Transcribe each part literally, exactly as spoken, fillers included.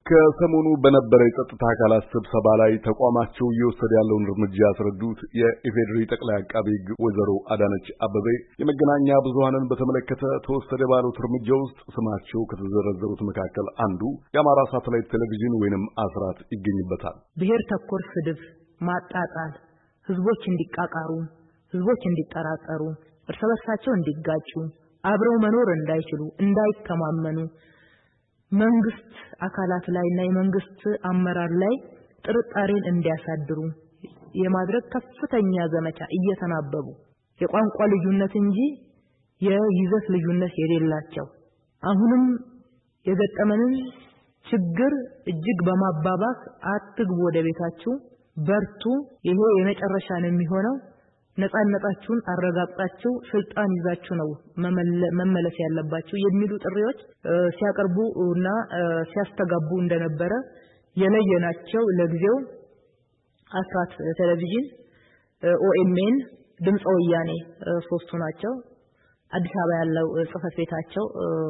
ከሰሞኑ በነበረ የጸጥታ አካላት ስብሰባ ላይ ተቋማቸው እየወሰደ ያለውን እርምጃ ያስረዱት የኢፌዴሪ ጠቅላይ አቃቤ ሕግ ወይዘሮ አዳነች አበቤ የመገናኛ ብዙሃንን በተመለከተ ተወሰደ ባሉት እርምጃ ውስጥ ስማቸው ከተዘረዘሩት መካከል አንዱ የአማራ ሳተላይት ቴሌቪዥን ወይንም አስራት ይገኝበታል። ብሔር ተኮር ስድብ፣ ማጣጣል፣ ህዝቦች እንዲቃቃሩ፣ ህዝቦች እንዲጠራጠሩ፣ እርስ በርሳቸው እንዲጋጩ፣ አብረው መኖር እንዳይችሉ፣ እንዳይተማመኑ መንግስት አካላት ላይና የመንግስት አመራር ላይ ጥርጣሬን እንዲያሳድሩ የማድረግ ከፍተኛ ዘመቻ እየተናበቡ የቋንቋ ልዩነት እንጂ የይዘት ልዩነት የሌላቸው አሁንም የገጠመንን ችግር እጅግ በማባባስ አትግቡ ወደ ቤታችሁ በርቱ፣ ይሄ የመጨረሻ ነው የሚሆነው፣ ነፃነታችሁን አረጋግጣችሁ ስልጣን ይዛችሁ ነው መመለስ ያለባችሁ የሚሉ ጥሪዎች ሲያቀርቡና ሲያስተጋቡ እንደነበረ የለየናቸው ለጊዜው አስራት ቴሌቪዥን፣ ኦኤምኤን፣ ድምጽ ወያኔ ሶስቱ ናቸው። አዲስ አበባ ያለው ጽፈት ቤታቸው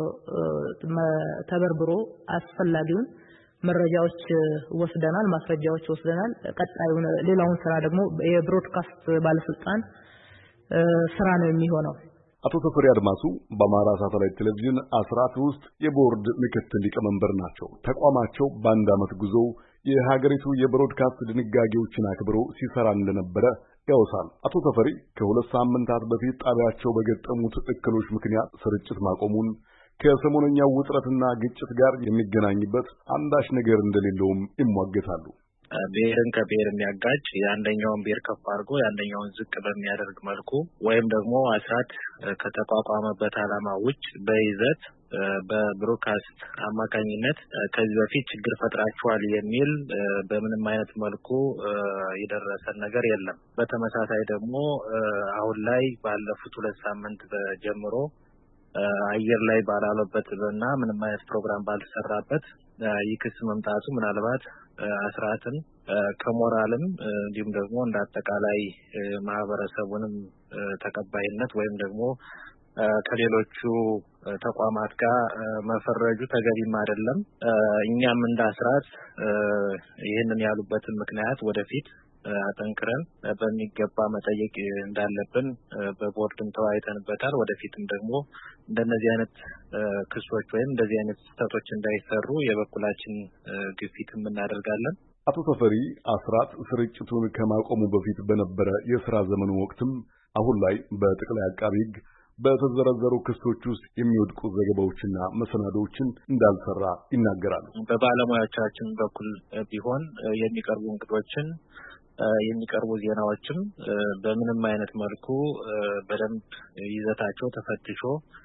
ተበርብሮ አስፈላጊውን መረጃዎች ወስደናል፣ ማስረጃዎች ወስደናል። ቀጣዩን ሌላውን ስራ ደግሞ የብሮድካስት ባለስልጣን ስራ ነው የሚሆነው። አቶ ተፈሪ አድማሱ በአማራ ሳተላይት ቴሌቪዥን አስራት ውስጥ የቦርድ ምክትል ሊቀመንበር ናቸው። ተቋማቸው በአንድ ዓመት ጉዞ የሀገሪቱ የብሮድካስት ድንጋጌዎችን አክብሮ ሲሰራ እንደነበረ ያወሳል። አቶ ተፈሪ ከሁለት ሳምንታት በፊት ጣቢያቸው በገጠሙት እክሎች ምክንያት ስርጭት ማቆሙን ከሰሞነኛው ውጥረትና ግጭት ጋር የሚገናኝበት አንዳች ነገር እንደሌለውም ይሟገታሉ። ብሔርን ከብሔር የሚያጋጭ የአንደኛውን ብሔር ከፍ አድርጎ የአንደኛውን ዝቅ በሚያደርግ መልኩ ወይም ደግሞ አስራት ከተቋቋመበት ዓላማ ውጭ በይዘት በብሮድካስት አማካኝነት ከዚህ በፊት ችግር ፈጥራችኋል የሚል በምንም አይነት መልኩ የደረሰን ነገር የለም። በተመሳሳይ ደግሞ አሁን ላይ ባለፉት ሁለት ሳምንት ጀምሮ አየር ላይ ባላለበትና ምንም አይነት ፕሮግራም ባልተሰራበት ይክስ መምጣቱ ምናልባት አስራትን ከሞራልም እንዲሁም ደግሞ እንዳጠቃላይ ማህበረሰቡንም ተቀባይነት ወይም ደግሞ ከሌሎቹ ተቋማት ጋር መፈረጁ ተገቢም አይደለም። እኛም እንደ አስራት ይሄንን ያሉበትን ምክንያት ወደፊት አጠንክረን በሚገባ መጠየቅ እንዳለብን በቦርድም ተወያይተንበታል። ወደፊትም ደግሞ እንደነዚህ አይነት ክሶች ወይም እንደዚህ አይነት ስህተቶች እንዳይሰሩ የበኩላችን ግፊትም እናደርጋለን። አቶ ተፈሪ አስራት ስርጭቱን ከማቆሙ በፊት በነበረ የሥራ ዘመኑ ወቅትም አሁን ላይ በጠቅላይ አቃቤ ሕግ በተዘረዘሩ ክሶች ውስጥ የሚወድቁ ዘገባዎችና መሰናዶዎችን እንዳልሰራ ይናገራሉ። በባለሙያዎቻችን በኩል ቢሆን የሚቀርቡ እንግዶችን የሚቀርቡ ዜናዎችም በምንም አይነት መልኩ በደንብ ይዘታቸው ተፈትሾ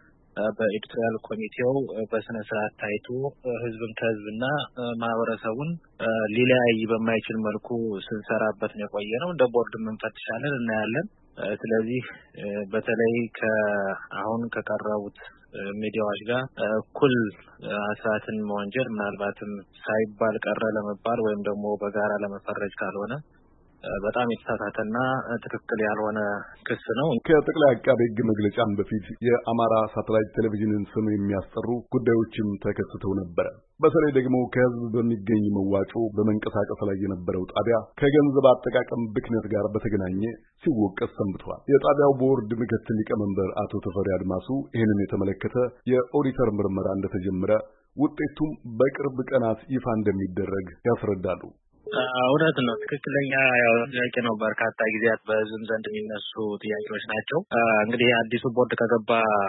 በኤዲቶሪያል ኮሚቴው በስነ ስርዓት ታይቶ ህዝብን ከህዝብና ማህበረሰቡን ሊለያይ በማይችል መልኩ ስንሰራበት ነው የቆየነው። እንደ ቦርድም እንፈትሻለን፣ እናያለን። ስለዚህ በተለይ ከአሁን ከቀረቡት ሚዲያዎች ጋር እኩል አስራትን መወንጀል ምናልባትም ሳይባል ቀረ ለመባል ወይም ደግሞ በጋራ ለመፈረጅ ካልሆነ በጣም የተሳሳተና ትክክል ያልሆነ ክስ ነው። ከጠቅላይ አቃቤ ሕግ መግለጫም በፊት የአማራ ሳተላይት ቴሌቪዥንን ስም የሚያስጠሩ ጉዳዮችም ተከስተው ነበር። በተለይ ደግሞ ከህዝብ በሚገኝ መዋጮ በመንቀሳቀስ ላይ የነበረው ጣቢያ ከገንዘብ አጠቃቀም ብክነት ጋር በተገናኘ ሲወቀስ ሰንብቷል። የጣቢያው ቦርድ ምክትል ሊቀመንበር አቶ ተፈሪ አድማሱ ይህንን የተመለከተ የኦዲተር ምርመራ እንደተጀመረ ውጤቱም በቅርብ ቀናት ይፋ እንደሚደረግ ያስረዳሉ። እውነት ነው። ትክክለኛ ያው ጥያቄ ነው። በርካታ ጊዜያት በህዝብ ዘንድ የሚነሱ ጥያቄዎች ናቸው። እንግዲህ አዲሱ ቦርድ ከገባ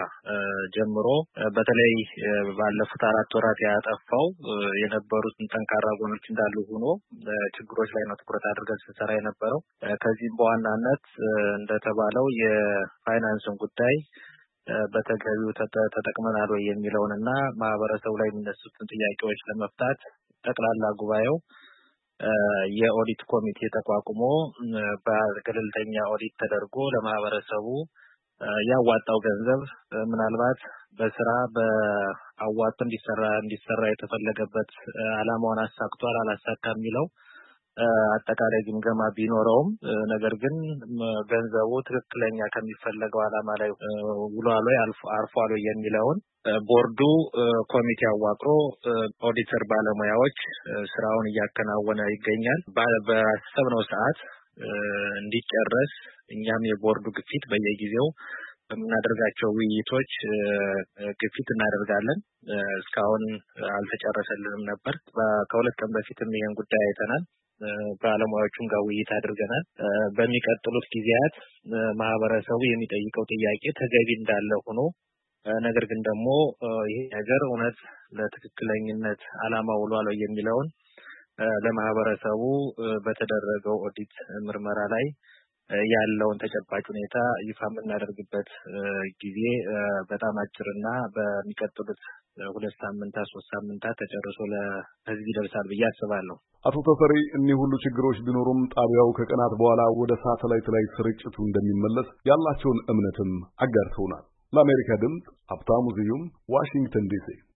ጀምሮ በተለይ ባለፉት አራት ወራት ያጠፋው የነበሩትን ጠንካራ ጎኖች እንዳሉ ሆኖ ችግሮች ላይ ነው ትኩረት አድርገን ስንሰራ የነበረው። ከዚህም በዋናነት እንደተባለው የፋይናንስን ጉዳይ በተገቢው ተጠቅመናል ወይ የሚለውንና ማህበረሰቡ ላይ የሚነሱትን ጥያቄዎች ለመፍታት ጠቅላላ ጉባኤው የኦዲት ኮሚቴ ተቋቁሞ በገለልተኛ ኦዲት ተደርጎ ለማህበረሰቡ ያዋጣው ገንዘብ ምናልባት በስራ በአዋጥ እንዲሰራ እንዲሰራ የተፈለገበት ዓላማውን አሳክቷል አላሳካም የሚለው አጠቃላይ ግምገማ ቢኖረውም ነገር ግን ገንዘቡ ትክክለኛ ከሚፈለገው ዓላማ ላይ ውሏል ወይ አርፏል ወይ የሚለውን ቦርዱ ኮሚቴ አዋቅሮ ኦዲተር ባለሙያዎች ስራውን እያከናወነ ይገኛል። በአሰብነው ሰዓት እንዲጨረስ እኛም የቦርዱ ግፊት በየጊዜው በምናደርጋቸው ውይይቶች ግፊት እናደርጋለን። እስካሁን አልተጨረሰልንም ነበር። ከሁለት ቀን በፊትም ይሄን ጉዳይ አይተናል። ባለሙያዎቹም ጋር ውይይት አድርገናል። በሚቀጥሉት ጊዜያት ማህበረሰቡ የሚጠይቀው ጥያቄ ተገቢ እንዳለ ሆኖ ነገር ግን ደግሞ ይሄ ነገር እውነት ለትክክለኛነት ዓላማ ውሏል የሚለውን ለማህበረሰቡ በተደረገው ኦዲት ምርመራ ላይ ያለውን ተጨባጭ ሁኔታ ይፋ የምናደርግበት ጊዜ በጣም አጭርና በሚቀጥሉት ሁለት ሳምንታት ሶስት ሳምንታት ተጨርሶ ለህዝብ ይደርሳል ብዬ አስባለሁ። አቶ ተፈሪ እነዚህ ሁሉ ችግሮች ቢኖሩም ጣቢያው ከቀናት በኋላ ወደ ሳተላይት ላይ ስርጭቱ እንደሚመለስ ያላቸውን እምነትም አጋርተውናል። ለአሜሪካ ድምፅ ሀብታሙ ስዩም ዋሽንግተን ዲሲ